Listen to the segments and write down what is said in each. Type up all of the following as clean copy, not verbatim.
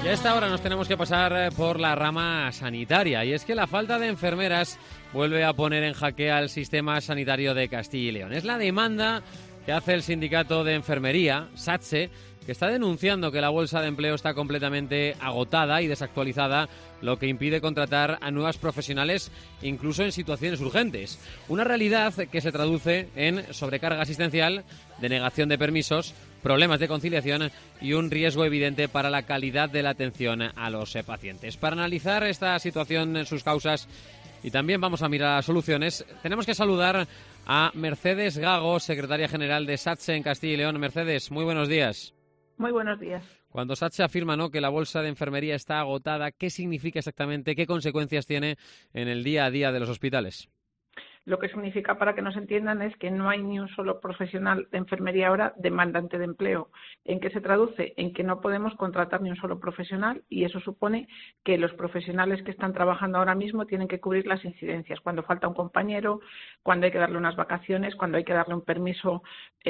Y a esta hora nos tenemos que pasar por la rama sanitaria, y es que la falta de enfermeras vuelve a poner en jaque al sistema sanitario de Castilla y León. Es la demanda que hace el sindicato de enfermería, SATSE, que está denunciando que la bolsa de empleo está completamente agotada y desactualizada, lo que impide contratar a nuevas profesionales incluso en situaciones urgentes. Una realidad que se traduce en sobrecarga asistencial, denegación de permisos, problemas de conciliación y un riesgo evidente para la calidad de la atención a los pacientes. Para analizar esta situación, sus causas, y también vamos a mirar soluciones, tenemos que saludar a Mercedes Gago, secretaria general de SATSE en Castilla y León. Mercedes, muy buenos días. Muy buenos días. Cuando SATSE afirma, ¿no?, que la bolsa de enfermería está agotada, ¿qué significa exactamente? ¿Qué consecuencias tiene en el día a día de los hospitales? Lo que significa, para que nos entiendan, es que no hay ni un solo profesional de enfermería ahora demandante de empleo. ¿En qué se traduce? En que no podemos contratar ni un solo profesional, y eso supone que los profesionales que están trabajando ahora mismo tienen que cubrir las incidencias. Cuando falta un compañero, cuando hay que darle unas vacaciones, cuando hay que darle un permiso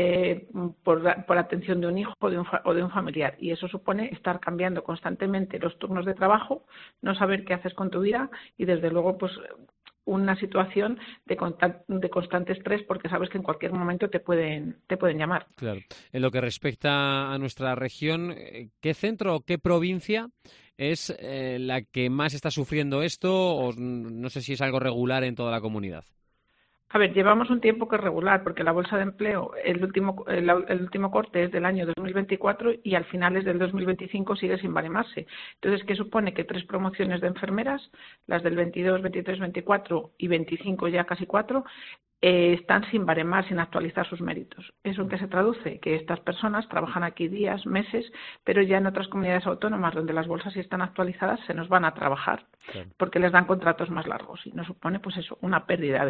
por atención de un hijo o de un familiar. Y eso supone estar cambiando constantemente los turnos de trabajo, no saber qué haces con tu vida y, desde luego, pues una situación de constante estrés, porque sabes que en cualquier momento te pueden llamar. Claro. En lo que respecta a nuestra región, ¿qué centro o qué provincia es la que más está sufriendo esto? O no sé si es algo regular en toda la comunidad. A ver, llevamos un tiempo que es regular, porque la bolsa de empleo, el último corte es del año 2024 y al finales del 2025 sigue sin baremarse. Entonces, ¿qué supone? Que 3 promociones de enfermeras, las del 22, 23, 24 y 25, ya casi 4, están sin baremar, sin actualizar sus méritos. ¿Eso en qué se traduce? Que estas personas trabajan aquí días, meses, pero ya en otras comunidades autónomas donde las bolsas sí están actualizadas se nos van a trabajar, claro, porque les dan contratos más largos, y nos supone, pues eso, una pérdida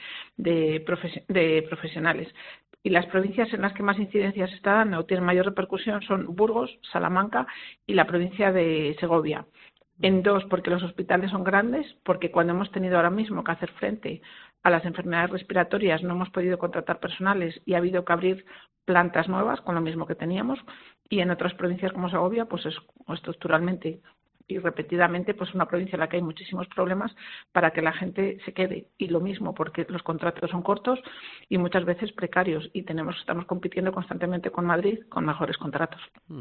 de profesionales. Y las provincias en las que más incidencias están o tienen mayor repercusión son Burgos, Salamanca y la provincia de Segovia. En 2, porque los hospitales son grandes, porque cuando hemos tenido ahora mismo que hacer frente a las enfermedades respiratorias no hemos podido contratar personales y ha habido que abrir plantas nuevas con lo mismo que teníamos. Y en otras provincias como Segovia, pues es estructuralmente y repetidamente, pues una provincia en la que hay muchísimos problemas para que la gente se quede. Y lo mismo, porque los contratos son cortos y muchas veces precarios, y estamos compitiendo constantemente con Madrid con mejores contratos.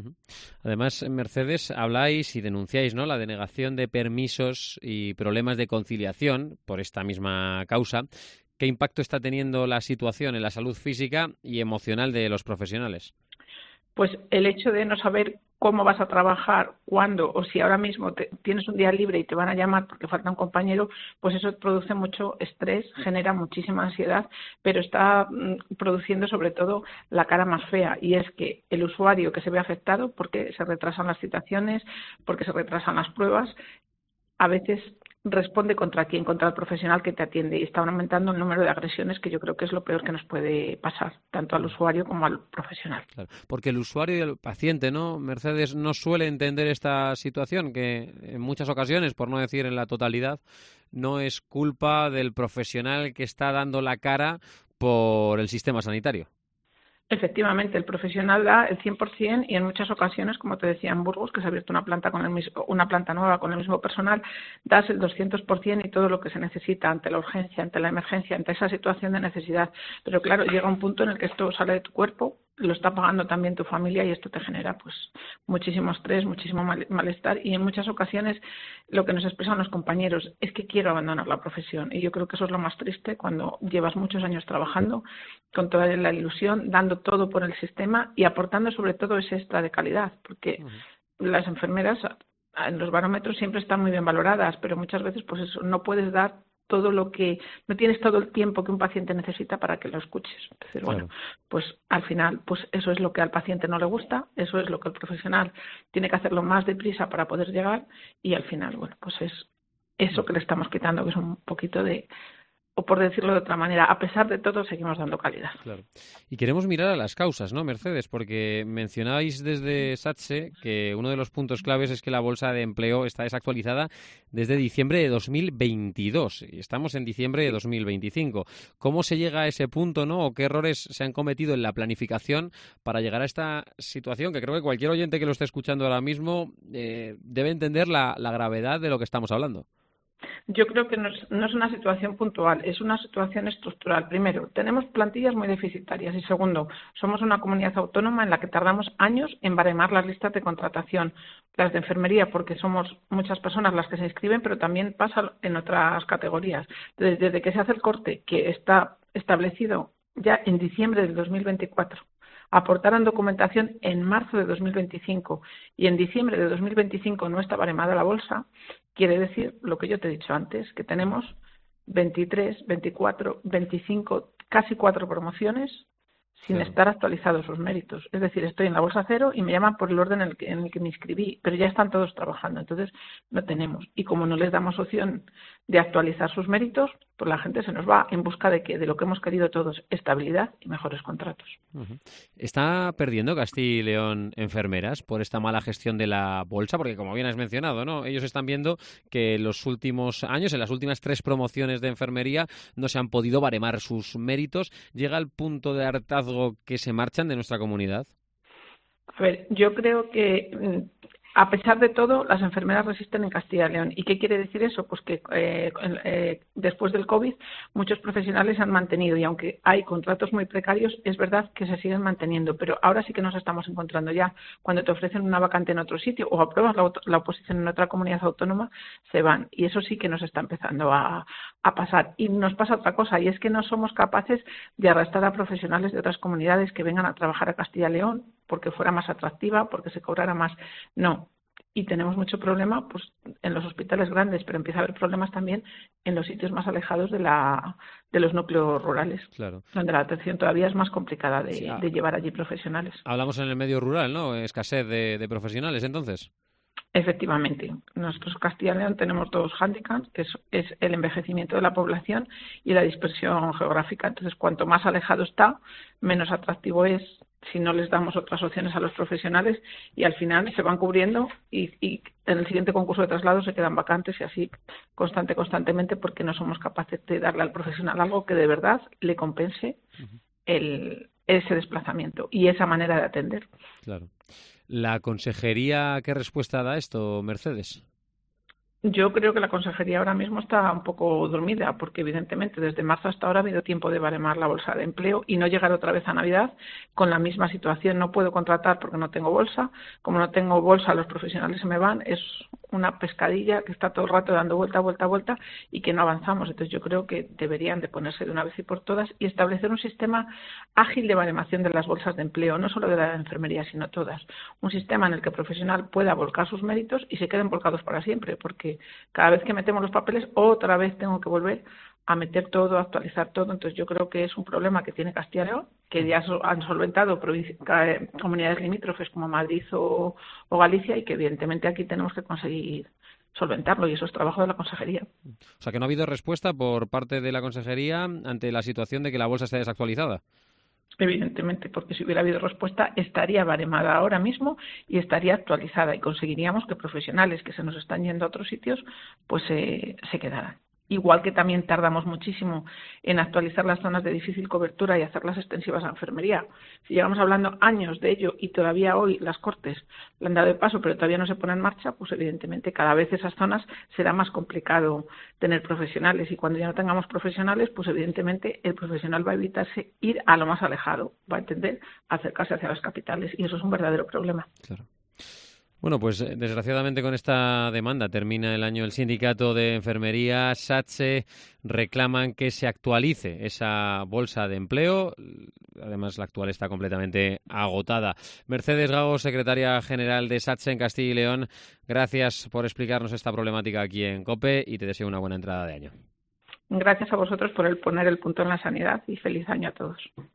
Además, Mercedes, habláis y denunciáis, ¿no?, la denegación de permisos y problemas de conciliación por esta misma causa. ¿Qué impacto está teniendo la situación en la salud física y emocional de los profesionales? Pues el hecho de no saber cómo vas a trabajar, cuándo, o si ahora mismo tienes un día libre y te van a llamar porque falta un compañero, pues eso produce mucho estrés, genera muchísima ansiedad, pero está produciendo sobre todo la cara más fea, y es que el usuario que se ve afectado porque se retrasan las citaciones, porque se retrasan las pruebas, a veces responde contra quién, contra el profesional que te atiende, y está aumentando el número de agresiones, que yo creo que es lo peor que nos puede pasar, tanto al usuario como al profesional. Claro, porque el usuario y el paciente, ¿no, Mercedes, no suele entender esta situación, que en muchas ocasiones, por no decir en la totalidad, no es culpa del profesional que está dando la cara por el sistema sanitario? Efectivamente, el profesional da el 100%, y en muchas ocasiones, como te decía en Burgos, que se ha abierto una planta nueva con el mismo personal, das el 200% y todo lo que se necesita ante la urgencia, ante la emergencia, ante esa situación de necesidad. Pero claro, llega un punto en el que esto sale de tu cuerpo, lo está pagando también tu familia, y esto te genera pues muchísimo estrés, muchísimo malestar, y en muchas ocasiones lo que nos expresan los compañeros es que quiero abandonar la profesión. Y yo creo que eso es lo más triste, cuando llevas muchos años trabajando con toda la ilusión, dando todo por el sistema y aportando sobre todo ese extra de calidad, porque las enfermeras en los barómetros siempre están muy bien valoradas, pero muchas veces pues eso, no puedes dar todo lo que, no tienes todo el tiempo que un paciente necesita para que lo escuches. Es decir, claro, bueno, pues al final, pues eso es lo que al paciente no le gusta, eso es lo que el profesional tiene que hacerlo más deprisa para poder llegar, y al final, bueno, pues es eso que le estamos quitando, que es un poquito de o por decirlo de otra manera, a pesar de todo seguimos dando calidad. Claro. Y queremos mirar a las causas, ¿no, Mercedes? Porque mencionáis desde SATSE que uno de los puntos claves es que la bolsa de empleo está desactualizada desde diciembre de 2022 y estamos en diciembre de 2025. ¿Cómo se llega a ese punto, no? ¿O qué errores se han cometido en la planificación para llegar a esta situación? Que creo que cualquier oyente que lo esté escuchando ahora mismo debe entender la gravedad de lo que estamos hablando. Yo creo que no es una situación puntual, es una situación estructural. Primero, tenemos plantillas muy deficitarias y segundo, somos una comunidad autónoma en la que tardamos años en baremar las listas de contratación, las de enfermería, porque somos muchas personas las que se inscriben, pero también pasa en otras categorías. Desde que se hace el corte, que está establecido ya en diciembre del 2024, aportaran documentación en marzo de 2025 y en diciembre de 2025 no está baremada la bolsa, quiere decir lo que yo te he dicho antes, que tenemos 23, 24, 25, casi 4 promociones sin estar actualizados sus méritos. Es decir, estoy en la bolsa cero y me llaman por el orden en el que me inscribí, pero ya están todos trabajando, entonces no tenemos. Y como no les damos opción de actualizar sus méritos, pues la gente se nos va en busca de lo que hemos querido todos, estabilidad y mejores contratos. Uh-huh. ¿Está perdiendo Castilla y León enfermeras por esta mala gestión de la bolsa? Porque, como bien has mencionado, ¿no? Ellos están viendo que en los últimos años, en las últimas 3 promociones de enfermería, no se han podido baremar sus méritos. ¿Llega al punto de hartazgo que se marchan de nuestra comunidad? A ver, yo creo que a pesar de todo, las enfermeras resisten en Castilla y León. ¿Y qué quiere decir eso? Pues que después del COVID muchos profesionales se han mantenido y aunque hay contratos muy precarios, es verdad que se siguen manteniendo. Pero ahora sí que nos estamos encontrando ya. Cuando te ofrecen una vacante en otro sitio o apruebas la oposición en otra comunidad autónoma, se van. Y eso sí que nos está empezando a pasar. Y nos pasa otra cosa, y es que no somos capaces de arrastrar a profesionales de otras comunidades que vengan a trabajar a Castilla y León porque fuera más atractiva, porque se cobrara más. No. Y tenemos mucho problema pues en los hospitales grandes, pero empieza a haber problemas también en los sitios más alejados de los núcleos rurales, claro, donde la atención todavía es más complicada de llevar allí profesionales. Hablamos en el medio rural, ¿no? Escasez de profesionales, entonces. Efectivamente, nosotros Castilla y León tenemos 2 hándicaps, que es el envejecimiento de la población y la dispersión geográfica. Entonces, cuanto más alejado está, menos atractivo es si no les damos otras opciones a los profesionales y al final se van cubriendo y en el siguiente concurso de traslado se quedan vacantes y así constantemente porque no somos capaces de darle al profesional algo que de verdad le compense ese desplazamiento y esa manera de atender. Claro. ¿La consejería qué respuesta da a esto, Mercedes? Yo creo que la consejería ahora mismo está un poco dormida porque evidentemente desde marzo hasta ahora ha habido tiempo de baremar la bolsa de empleo y no llegar otra vez a Navidad con la misma situación. No puedo contratar porque no tengo bolsa. Como no tengo bolsa, los profesionales se me van. Es una pescadilla que está todo el rato dando vuelta y que no avanzamos. Entonces yo creo que deberían de ponerse de una vez y por todas y establecer un sistema ágil de baremación de las bolsas de empleo, no solo de la enfermería, sino todas. Un sistema en el que el profesional pueda volcar sus méritos y se queden volcados para siempre, porque cada vez que metemos los papeles, otra vez tengo que volver a meter todo, a actualizar todo. Entonces yo creo que es un problema que tiene Castilla y León, que ya han solventado comunidades limítrofes como Madrid o Galicia y que evidentemente aquí tenemos que conseguir solventarlo y eso es trabajo de la consejería. O sea que no ha habido respuesta por parte de la consejería ante la situación de que la bolsa esté desactualizada. Evidentemente, porque si hubiera habido respuesta estaría baremada ahora mismo y estaría actualizada y conseguiríamos que profesionales que se nos están yendo a otros sitios pues se quedaran. Igual que también tardamos muchísimo en actualizar las zonas de difícil cobertura y hacerlas extensivas a enfermería. Si llevamos hablando años de ello y todavía hoy las Cortes le han dado de paso pero todavía no se pone en marcha, pues evidentemente cada vez esas zonas será más complicado tener profesionales y cuando ya no tengamos profesionales, pues evidentemente el profesional va a evitarse ir a lo más alejado, va a tender a acercarse hacia las capitales y eso es un verdadero problema. Claro. Bueno, pues desgraciadamente con esta demanda termina el año. El sindicato de enfermería SATSE reclaman que se actualice esa bolsa de empleo. Además, la actual está completamente agotada. Mercedes Gago, secretaria general de SATSE en Castilla y León, gracias por explicarnos esta problemática aquí en COPE y te deseo una buena entrada de año. Gracias a vosotros por poner el punto en la sanidad y feliz año a todos.